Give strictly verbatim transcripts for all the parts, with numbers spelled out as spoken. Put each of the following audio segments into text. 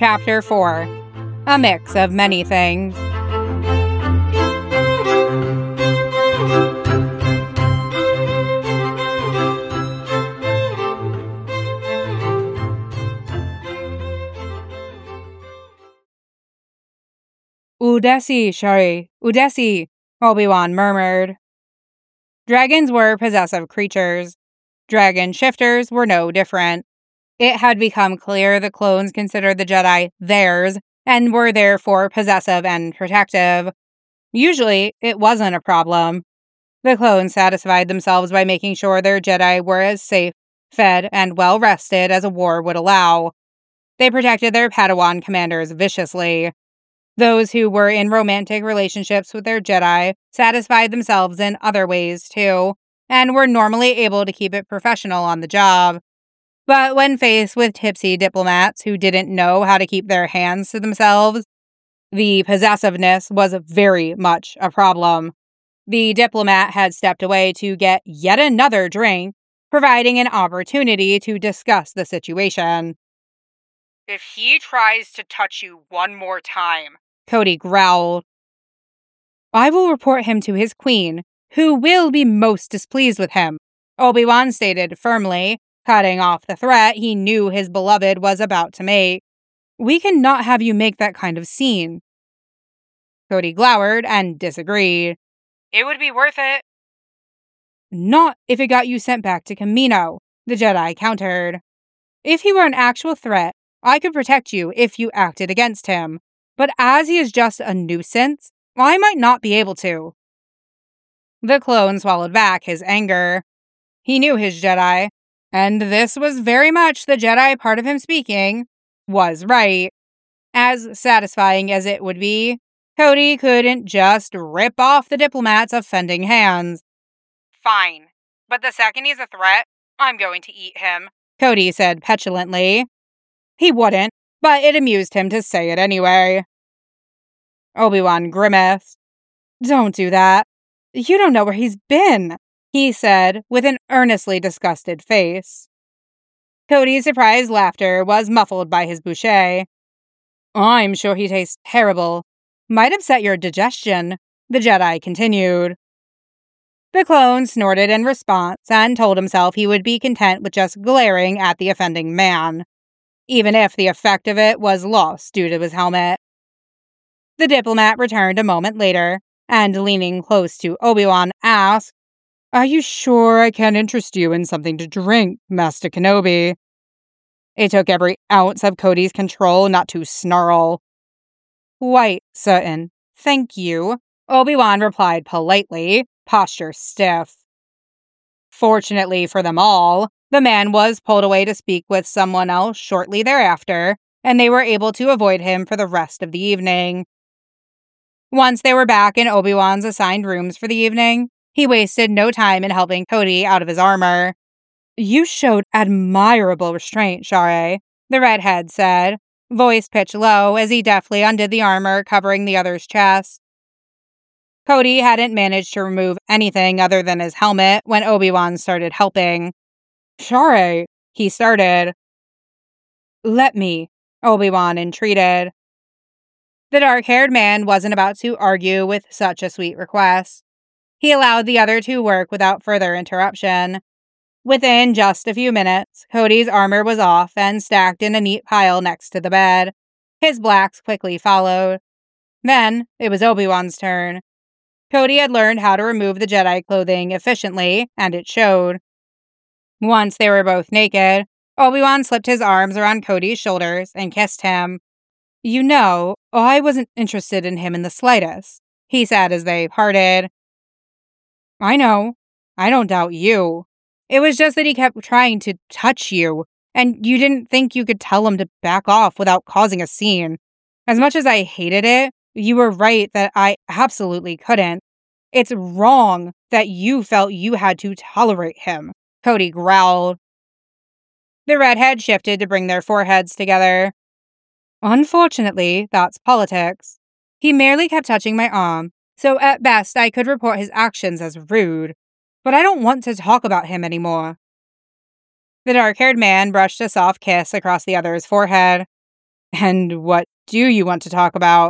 Chapter four. A Mix of Many Things. Udesi, Shari, Udesi, Obi-Wan murmured. Dragons were possessive creatures. Dragon shifters were no different. It had become clear the clones considered the Jedi theirs and were therefore possessive and protective. Usually, it wasn't a problem. The clones satisfied themselves by making sure their Jedi were as safe, fed, and well-rested as a war would allow. They protected their Padawan commanders viciously. Those who were in romantic relationships with their Jedi satisfied themselves in other ways, too, and were normally able to keep it professional on the job. But when faced with tipsy diplomats who didn't know how to keep their hands to themselves, the possessiveness was very much a problem. The diplomat had stepped away to get yet another drink, providing an opportunity to discuss the situation. If he tries to touch you one more time, Cody growled, I will report him to his queen, who will be most displeased with him, Obi-Wan stated firmly, cutting off the threat he knew his beloved was about to make. We cannot have you make that kind of scene. Cody glowered and disagreed. It would be worth it. Not if it got you sent back to Kamino, the Jedi countered. If he were an actual threat, I could protect you if you acted against him. But as he is just a nuisance, I might not be able to. The clone swallowed back his anger. He knew his Jedi, and this was very much the Jedi part of him speaking, was right. As satisfying as it would be, Cody couldn't just rip off the diplomat's offending hands. Fine, but the second he's a threat, I'm going to eat him, Cody said petulantly. He wouldn't, but it amused him to say it anyway. Obi-Wan grimaced. Don't do that. You don't know where he's been, he said with an earnestly disgusted face. Cody's surprised laughter was muffled by his boucher. I'm sure he tastes terrible. Might upset your digestion, the Jedi continued. The clone snorted in response and told himself he would be content with just glaring at the offending man, even if the effect of it was lost due to his helmet. The diplomat returned a moment later, and leaning close to Obi-Wan asked, Are you sure I can't interest you in something to drink, Master Kenobi? It took every ounce of Cody's control not to snarl. Quite certain. Thank you, Obi-Wan replied politely, posture stiff. Fortunately for them all, the man was pulled away to speak with someone else shortly thereafter, and they were able to avoid him for the rest of the evening. Once they were back in Obi-Wan's assigned rooms for the evening, he wasted no time in helping Cody out of his armor. You showed admirable restraint, Shari, the redhead said, voice pitched low as he deftly undid the armor covering the other's chest. Cody hadn't managed to remove anything other than his helmet when Obi-Wan started helping. Shari, he started. Let me, Obi-Wan entreated. The dark-haired man wasn't about to argue with such a sweet request. He allowed the other to work without further interruption. Within just a few minutes, Cody's armor was off and stacked in a neat pile next to the bed. His blacks quickly followed. Then, it was Obi-Wan's turn. Cody had learned how to remove the Jedi clothing efficiently, and it showed. Once they were both naked, Obi-Wan slipped his arms around Cody's shoulders and kissed him. You know, I wasn't interested in him in the slightest, he said as they parted. I know. I don't doubt you. It was just that he kept trying to touch you, and you didn't think you could tell him to back off without causing a scene. As much as I hated it, you were right that I absolutely couldn't. It's wrong that you felt you had to tolerate him, Cody growled. The redhead shifted to bring their foreheads together. Unfortunately, that's politics. He merely kept touching my arm, so at best I could report his actions as rude. But I don't want to talk about him anymore. The dark-haired man brushed a soft kiss across the other's forehead. And what do you want to talk about?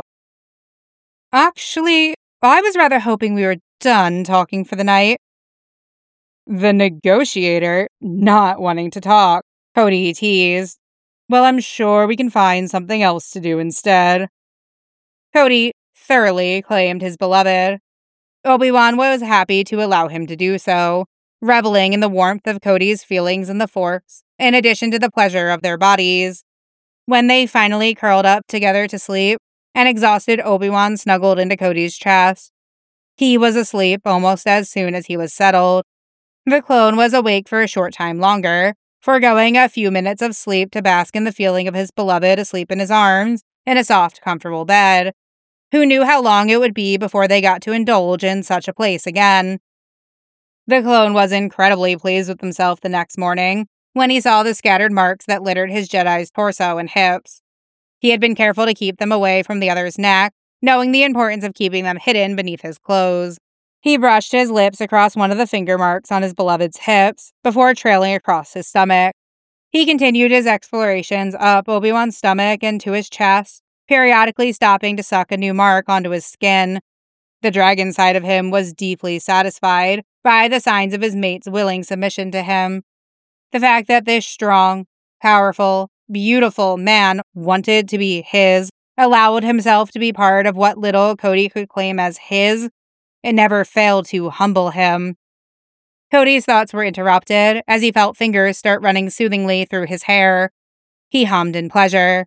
Actually, I was rather hoping we were done talking for the night. The negotiator, not wanting to talk, Cody teased. Well, I'm sure we can find something else to do instead. Cody thoroughly claimed his beloved. Obi-Wan was happy to allow him to do so, reveling in the warmth of Cody's feelings in the Force, in addition to the pleasure of their bodies. When they finally curled up together to sleep, an exhausted Obi-Wan snuggled into Cody's chest. He was asleep almost as soon as he was settled. The clone was awake for a short time longer, foregoing a few minutes of sleep to bask in the feeling of his beloved asleep in his arms, in a soft, comfortable bed. Who knew how long it would be before they got to indulge in such a place again? The clone was incredibly pleased with himself the next morning, when he saw the scattered marks that littered his Jedi's torso and hips. He had been careful to keep them away from the other's neck, knowing the importance of keeping them hidden beneath his clothes. He brushed his lips across one of the finger marks on his beloved's hips, before trailing across his stomach. He continued his explorations up Obi-Wan's stomach and to his chest, periodically stopping to suck a new mark onto his skin. The dragon side of him was deeply satisfied by the signs of his mate's willing submission to him. The fact that this strong, powerful, beautiful man wanted to be his, allowed himself to be part of what little Cody could claim as his, it never failed to humble him. Cody's thoughts were interrupted as he felt fingers start running soothingly through his hair. He hummed in pleasure.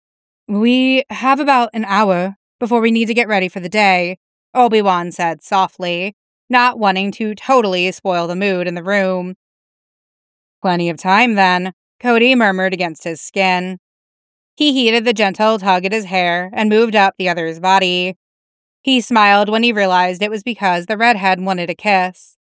We have about an hour before we need to get ready for the day, Obi-Wan said softly, not wanting to totally spoil the mood in the room. Plenty of time, then, Cody murmured against his skin. He heeded the gentle tug at his hair and moved up the other's body. He smiled when he realized it was because the redhead wanted a kiss.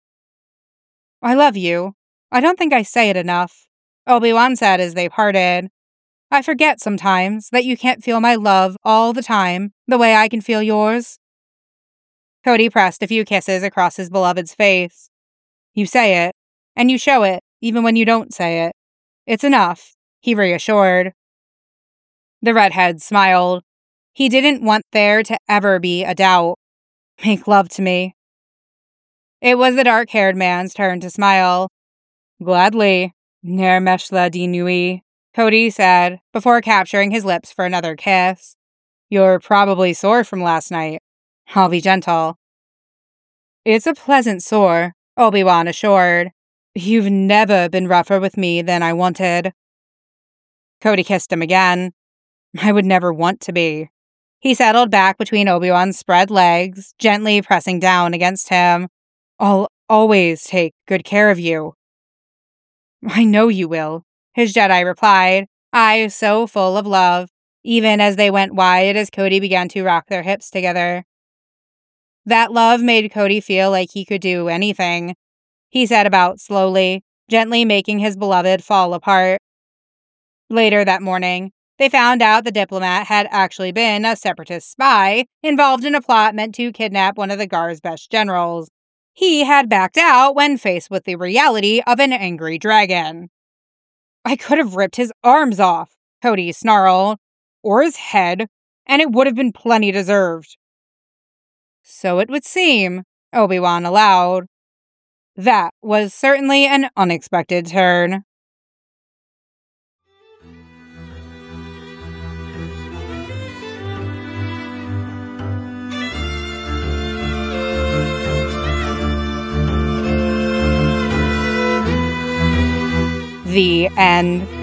I love you. I don't think I say it enough, Obi-Wan said as they parted. I forget sometimes that you can't feel my love all the time the way I can feel yours. Cody pressed a few kisses across his beloved's face. You say it, and you show it even when you don't say it. It's enough, he reassured. The redhead smiled. He didn't want there to ever be a doubt. Make love to me. It was the dark-haired man's turn to smile. Gladly, Ner Meshla di Nui, Cody said, before capturing his lips for another kiss. You're probably sore from last night. I'll be gentle. It's a pleasant sore, Obi-Wan assured. You've never been rougher with me than I wanted. Cody kissed him again. I would never want to be. He settled back between Obi-Wan's spread legs, gently pressing down against him. I'll always take good care of you. I know you will, his Jedi replied, eyes so full of love, even as they went wide as Cody began to rock their hips together. That love made Cody feel like he could do anything. He set about slowly, gently making his beloved fall apart. Later that morning, they found out the diplomat had actually been a separatist spy involved in a plot meant to kidnap one of the Gar's best generals. He had backed out when faced with the reality of an angry dragon. I could have ripped his arms off, Cody snarled, or his head, and it would have been plenty deserved. So it would seem, Obi-Wan allowed. That was certainly an unexpected turn. The end.